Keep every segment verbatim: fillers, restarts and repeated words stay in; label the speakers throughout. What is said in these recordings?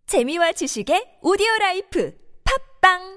Speaker 1: 재미와 지식의 오디오라이프 팝빵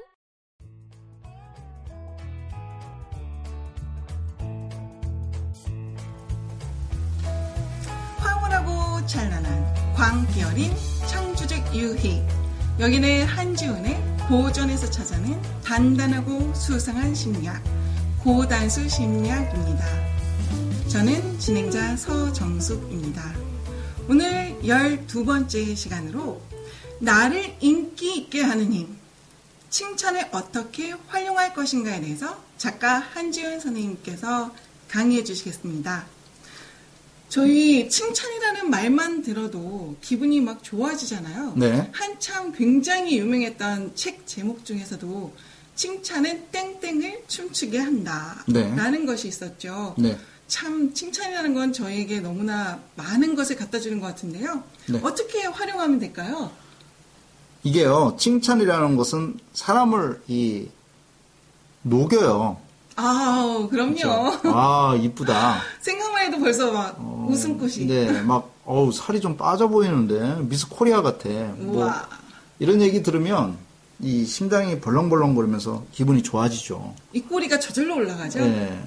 Speaker 2: 황홀하고 찬란한 광기 어린 창조적 유희. 여기는 한지훈의 고전에서 찾아낸 단단하고 수상한 심리학, 고단수 심리학입니다. 저는 진행자 서정숙입니다. 오늘 열두 번째 시간으로 나를 인기 있게 하는 힘, 칭찬을 어떻게 활용할 것인가에 대해서 작가 한지훈 선생님께서 강의해 주시겠습니다. 저희 칭찬이라는 말만 들어도 기분이 막 좋아지잖아요.
Speaker 3: 네.
Speaker 2: 한참 굉장히 유명했던 책 제목 중에서도 칭찬은 땡땡을 춤추게 한다 라는
Speaker 3: 네.
Speaker 2: 것이 있었죠.
Speaker 3: 네.
Speaker 2: 참 칭찬이라는 건 저에게 너무나 많은 것을 갖다 주는 것 같은데요.
Speaker 3: 네.
Speaker 2: 어떻게 활용하면 될까요?
Speaker 3: 이게요, 칭찬이라는 것은 사람을 이 녹여요.
Speaker 2: 아, 그럼요.
Speaker 3: 그렇죠? 아, 이쁘다.
Speaker 2: 생각만 해도 벌써 막
Speaker 3: 어,
Speaker 2: 웃음꽃이.
Speaker 3: 네, 막 어우 살이 좀 빠져 보이는데 미스 코리아 같아. 뭐
Speaker 2: 우와.
Speaker 3: 이런 얘기 들으면 이 심장이 벌렁벌렁거리면서 기분이 좋아지죠.
Speaker 2: 이 꼬리가 저절로 올라가죠.
Speaker 3: 네.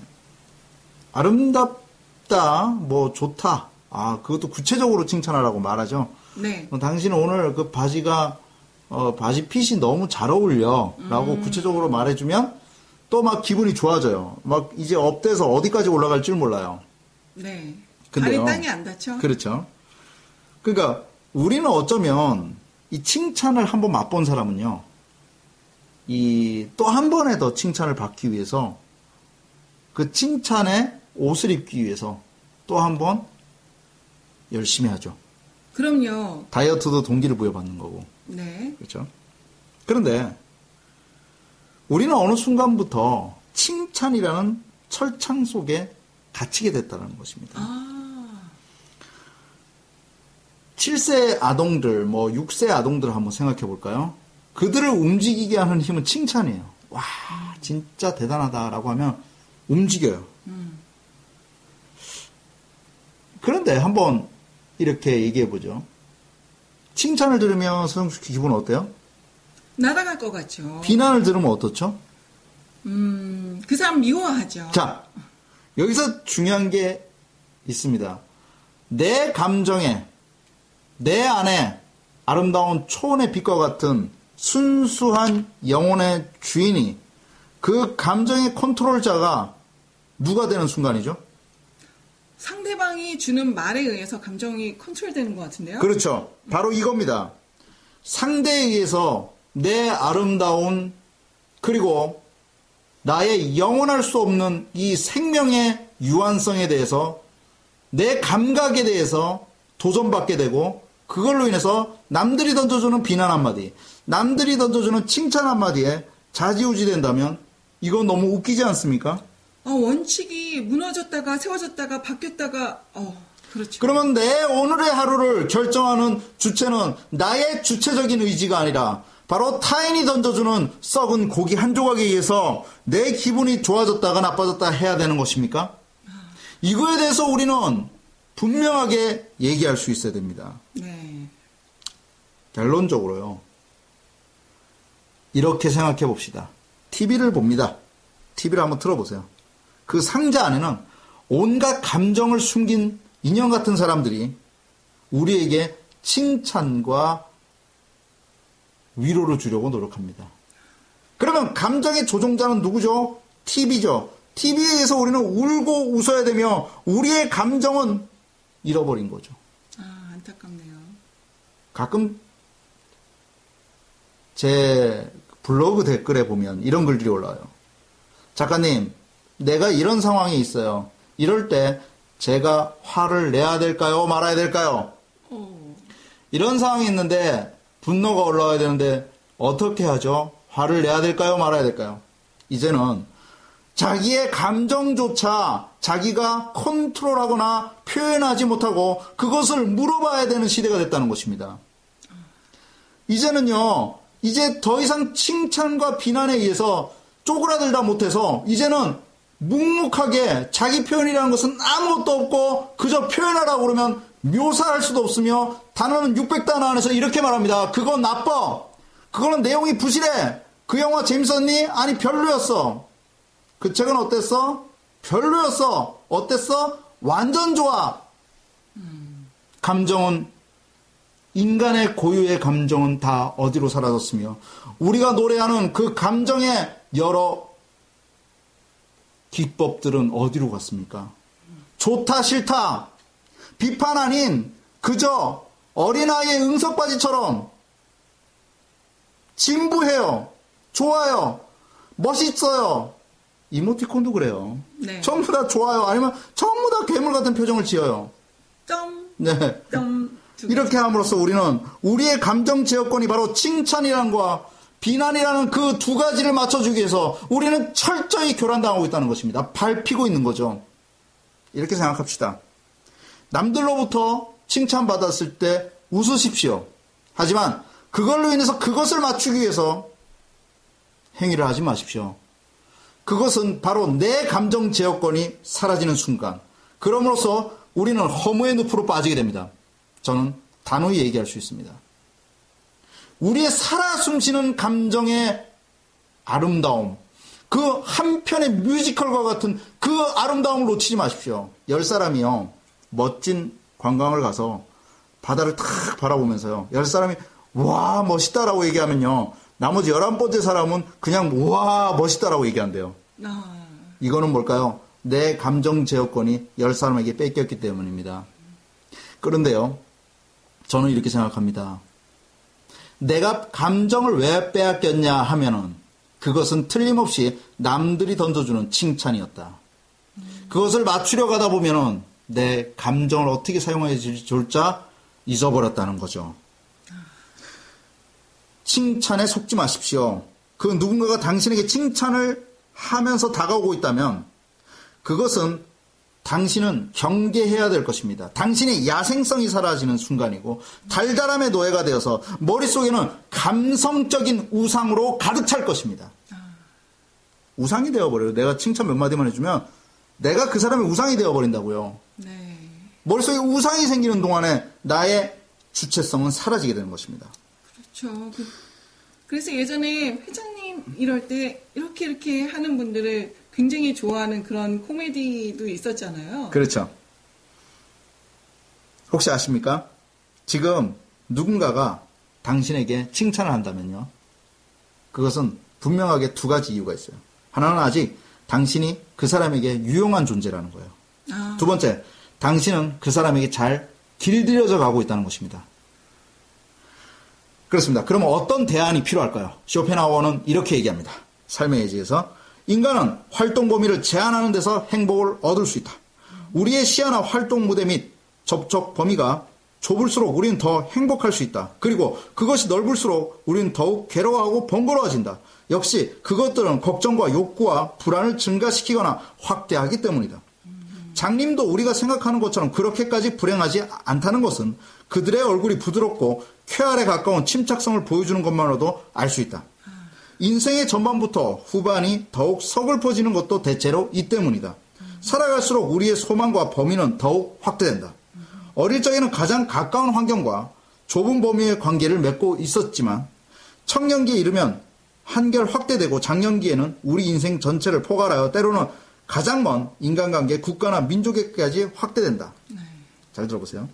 Speaker 3: 아름답다, 뭐 좋다. 아, 그것도 구체적으로 칭찬하라고 말하죠.
Speaker 2: 네.
Speaker 3: 어, 당신은 오늘 그 바지가 어, 바지 핏이 너무 잘 어울려라고
Speaker 2: 음.
Speaker 3: 구체적으로 말해주면 또 막 기분이 좋아져요. 막 이제 업돼서 어디까지 올라갈 줄 몰라요.
Speaker 2: 네.
Speaker 3: 근데요.
Speaker 2: 발이 땅에 안 닿죠?
Speaker 3: 그렇죠. 그러니까 우리는 어쩌면 이 칭찬을 한번 맛본 사람은요, 이 또 한 번에 더 칭찬을 받기 위해서 그 칭찬에 옷을 입기 위해서 또 한 번 열심히 하죠.
Speaker 2: 그럼요.
Speaker 3: 다이어트도 동기를 부여받는 거고.
Speaker 2: 네.
Speaker 3: 그렇죠. 그런데 우리는 어느 순간부터 칭찬이라는 철창 속에 갇히게 됐다는 것입니다.
Speaker 2: 아.
Speaker 3: 칠 세 아동들, 뭐 육 세 아동들 한번 생각해 볼까요? 그들을 움직이게 하는 힘은 칭찬이에요. 와, 진짜 대단하다라고 하면 움직여요.
Speaker 2: 음.
Speaker 3: 그런데 한번 이렇게 얘기해 보죠. 칭찬을 들으면 서정숙 씨 기분 어때요?
Speaker 2: 날아갈 것 같죠.
Speaker 3: 비난을 들으면 어떻죠?
Speaker 2: 음, 그 사람 미워하죠.
Speaker 3: 자, 여기서 중요한 게 있습니다. 내 감정에, 내 안에 아름다운 초원의 빛과 같은 순수한 영혼의 주인이, 그 감정의 컨트롤자가 누가 되는 순간이죠?
Speaker 2: 상대방이 주는 말에 의해서 감정이 컨트롤되는 것 같은데요?
Speaker 3: 그렇죠. 바로 이겁니다. 상대에 의해서 내 아름다운, 그리고 나의 영원할 수 없는 이 생명의 유한성에 대해서, 내 감각에 대해서 도전받게 되고, 그걸로 인해서 남들이 던져주는 비난 한마디, 남들이 던져주는 칭찬 한마디에 좌지우지 된다면 이건 너무 웃기지 않습니까?
Speaker 2: 아, 원칙이 무너졌다가 세워졌다가 바뀌었다가, 어, 그렇죠.
Speaker 3: 그러면 내 오늘의 하루를 결정하는 주체는 나의 주체적인 의지가 아니라 바로 타인이 던져주는 썩은 고기 한 조각에 의해서 내 기분이 좋아졌다가 나빠졌다 해야 되는 것입니까? 이거에 대해서 우리는 분명하게 얘기할 수 있어야 됩니다.
Speaker 2: 네.
Speaker 3: 결론적으로요. 이렇게 생각해 봅시다. 티비를 봅니다. 티비를 한번 틀어보세요. 그 상자 안에는 온갖 감정을 숨긴 인형 같은 사람들이 우리에게 칭찬과 위로를 주려고 노력합니다. 그러면 감정의 조종자는 누구죠? 티비죠. 티비에 의해서 우리는 울고 웃어야 되며 우리의 감정은 잃어버린 거죠.
Speaker 2: 아, 안타깝네요.
Speaker 3: 가끔 제 블로그 댓글에 보면 이런 글들이 올라와요. 작가님, 내가 이런 상황에 있어요. 이럴 때 제가 화를 내야 될까요? 말아야 될까요?
Speaker 2: 오.
Speaker 3: 이런 상황이 있는데 분노가 올라와야 되는데 어떻게 하죠? 화를 내야 될까요? 말아야 될까요? 이제는 자기의 감정조차 자기가 컨트롤하거나 표현하지 못하고 그것을 물어봐야 되는 시대가 됐다는 것입니다. 이제는요, 이제 더 이상 칭찬과 비난에 의해서 쪼그라들다 못해서 이제는 묵묵하게 자기 표현이라는 것은 아무것도 없고 그저 표현하라고 그러면 묘사할 수도 없으며 단어는 육백 단어 안에서 이렇게 말합니다. 그건 나빠. 그거는 내용이 부실해. 그 영화 재밌었니? 아니 별로였어. 그 책은 어땠어? 별로였어. 어땠어? 완전 좋아. 음. 감정은 인간의 고유의 감정은 다 어디로 사라졌으며 우리가 노래하는 그 감정의 여러 기법들은 어디로 갔습니까? 좋다 싫다 비판 아닌 그저 어린아이의 응석바지처럼 진부해요. 좋아요. 멋있어요. 이모티콘도 그래요. 네. 전부 다 좋아요. 아니면 전부 다 괴물 같은 표정을 지어요.
Speaker 2: 점.
Speaker 3: 네.
Speaker 2: 점.
Speaker 3: 이렇게 함으로써 우리는 우리의 감정 제어권이 바로 칭찬이라는 것과 비난이라는 그 두 가지를 맞춰주기 위해서 우리는 철저히 교란당하고 있다는 것입니다. 밟히고 있는 거죠. 이렇게 생각합시다. 남들로부터 칭찬받았을 때 웃으십시오. 하지만 그걸로 인해서 그것을 맞추기 위해서 행위를 하지 마십시오. 그것은 바로 내 감정 제어권이 사라지는 순간, 그럼으로써 우리는 허무의 늪으로 빠지게 됩니다. 저는 단호히 얘기할 수 있습니다. 우리의 살아 숨쉬는 감정의 아름다움, 그 한편의 뮤지컬과 같은 그 아름다움을 놓치지 마십시오. 열 사람이요, 멋진 관광을 가서 바다를 탁 바라보면서요, 열 사람이 와 멋있다라고 얘기하면요, 나머지 열한 번째 사람은 그냥 와 멋있다라고 얘기한대요. 아... 이거는 뭘까요? 내 감정 제어권이 열 사람에게 뺏겼기 때문입니다. 그런데요, 저는 이렇게 생각합니다. 내가 감정을 왜 빼앗겼냐 하면은 그것은 틀림없이 남들이 던져주는 칭찬이었다. 그것을 맞추려 가다 보면은 내 감정을 어떻게 사용해야 좋을지 잊어버렸다는 거죠. 칭찬에 속지 마십시오. 그 누군가가 당신에게 칭찬을 하면서 다가오고 있다면 그것은 당신은 경계해야 될 것입니다. 당신의 야생성이 사라지는 순간이고 달달함의 노예가 되어서 머릿속에는 감성적인 우상으로 가득 찰 것입니다. 우상이 되어버려요. 내가 칭찬 몇 마디만 해주면 내가 그 사람의 우상이 되어버린다고요. 네. 머릿속에 우상이 생기는 동안에 나의 주체성은 사라지게 되는 것입니다.
Speaker 2: 그렇죠. 그, 그래서 예전에 회장님 이럴 때 이렇게 이렇게 하는 분들을 굉장히 좋아하는 그런 코미디도 있었잖아요.
Speaker 3: 그렇죠. 혹시 아십니까? 지금 누군가가 당신에게 칭찬을 한다면요, 그것은 분명하게 두 가지 이유가 있어요. 하나는 아직 당신이 그 사람에게 유용한 존재라는 거예요. 아. 두 번째, 당신은 그 사람에게 잘 길들여져 가고 있다는 것입니다. 그렇습니다. 그러면 어떤 대안이 필요할까요? 쇼펜하우어는 이렇게 얘기합니다. 삶의 예지에서 인간은 활동 범위를 제한하는 데서 행복을 얻을 수 있다. 우리의 시야나 활동 무대 및 접촉 범위가 좁을수록 우리는 더 행복할 수 있다. 그리고 그것이 넓을수록 우리는 더욱 괴로워하고 번거로워진다. 역시 그것들은 걱정과 욕구와 불안을 증가시키거나 확대하기 때문이다. 장님도 우리가 생각하는 것처럼 그렇게까지 불행하지 않다는 것은 그들의 얼굴이 부드럽고 쾌활에 가까운 침착성을 보여주는 것만으로도 알 수 있다. 인생의 전반부터 후반이 더욱 서글퍼지는 것도 대체로 이 때문이다. 살아갈수록 우리의 소망과 범위는 더욱 확대된다. 어릴 적에는 가장 가까운 환경과 좁은 범위의 관계를 맺고 있었지만 청년기에 이르면 한결 확대되고 장년기에는 우리 인생 전체를 포괄하여 때로는 가장 먼 인간관계, 국가나 민족에까지 확대된다. 네. 잘 들어보세요.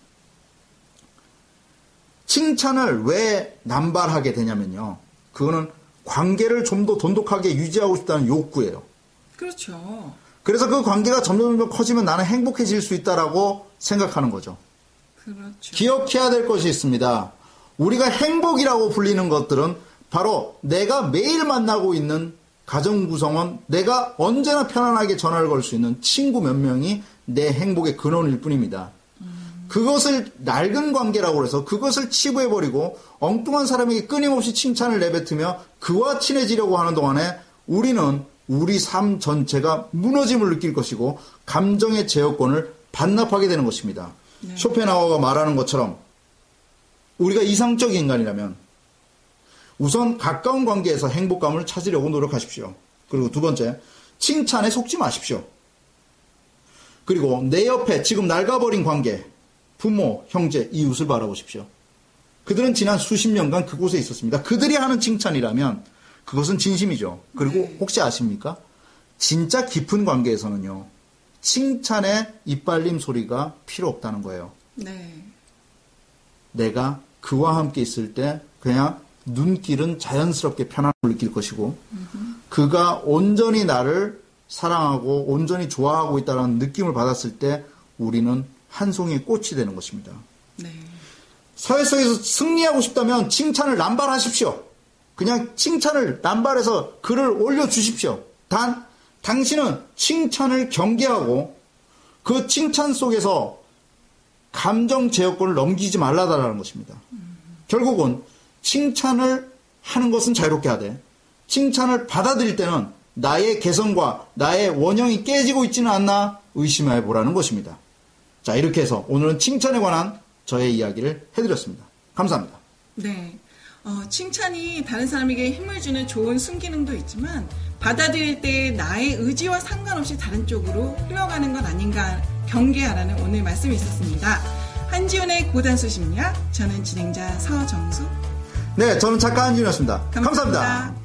Speaker 3: 칭찬을 왜 남발하게 되냐면요, 그거는 관계를 좀 더 돈독하게 유지하고 싶다는 욕구예요.
Speaker 2: 그렇죠.
Speaker 3: 그래서 그 관계가 점점 점점 커지면 나는 행복해질 수 있다라고 생각하는 거죠.
Speaker 2: 그렇죠.
Speaker 3: 기억해야 될 것이 있습니다. 우리가 행복이라고 불리는 것들은 바로 내가 매일 만나고 있는 가정 구성원, 내가 언제나 편안하게 전화를 걸 수 있는 친구 몇 명이 내 행복의 근원일 뿐입니다. 음. 그것을 낡은 관계라고 해서 그것을 치부해버리고 엉뚱한 사람에게 끊임없이 칭찬을 내뱉으며 그와 친해지려고 하는 동안에 우리는 우리 삶 전체가 무너짐을 느낄 것이고 감정의 제어권을 반납하게 되는 것입니다. 네. 쇼펜하우어가 말하는 것처럼 우리가 이상적인 인간이라면 우선 가까운 관계에서 행복감을 찾으려고 노력하십시오. 그리고 두 번째, 칭찬에 속지 마십시오. 그리고 내 옆에 지금 낡아버린 관계, 부모, 형제, 이웃을 바라보십시오. 그들은 지난 수십 년간 그곳에 있었습니다. 그들이 하는 칭찬이라면 그것은 진심이죠. 그리고
Speaker 2: 네.
Speaker 3: 혹시 아십니까? 진짜 깊은 관계에서는요. 칭찬의 이빨림 소리가 필요 없다는 거예요.
Speaker 2: 네.
Speaker 3: 내가 그와 함께 있을 때 그냥 눈길은 자연스럽게 편안함을 느낄 것이고
Speaker 2: 음흠.
Speaker 3: 그가 온전히 나를 사랑하고 온전히 좋아하고 있다는 느낌을 받았을 때 우리는 한 송이 꽃이 되는 것입니다.
Speaker 2: 네.
Speaker 3: 사회성에서 승리하고 싶다면 칭찬을 남발하십시오. 그냥 칭찬을 남발해서 글을 올려주십시오. 단 당신은 칭찬을 경계하고 그 칭찬 속에서 감정 제어권을 넘기지 말라다라는 것입니다. 음. 결국은 칭찬을 하는 것은 자유롭게 하되 칭찬을 받아들일 때는 나의 개성과 나의 원형이 깨지고 있지는 않나 의심해 보라는 것입니다. 자, 이렇게 해서 오늘은 칭찬에 관한 저의 이야기를 해드렸습니다. 감사합니다.
Speaker 2: 네. 어, 칭찬이 다른 사람에게 힘을 주는 좋은 순기능도 있지만 받아들일 때 나의 의지와 상관없이 다른 쪽으로 흘러가는 건 아닌가 경계하라는 오늘 말씀이 있었습니다. 한지훈의 고단수 심리학, 저는 진행자 서정수.
Speaker 3: 네, 저는 작가 한지훈이었습니다.
Speaker 2: 감사합니다.
Speaker 3: 감사합니다.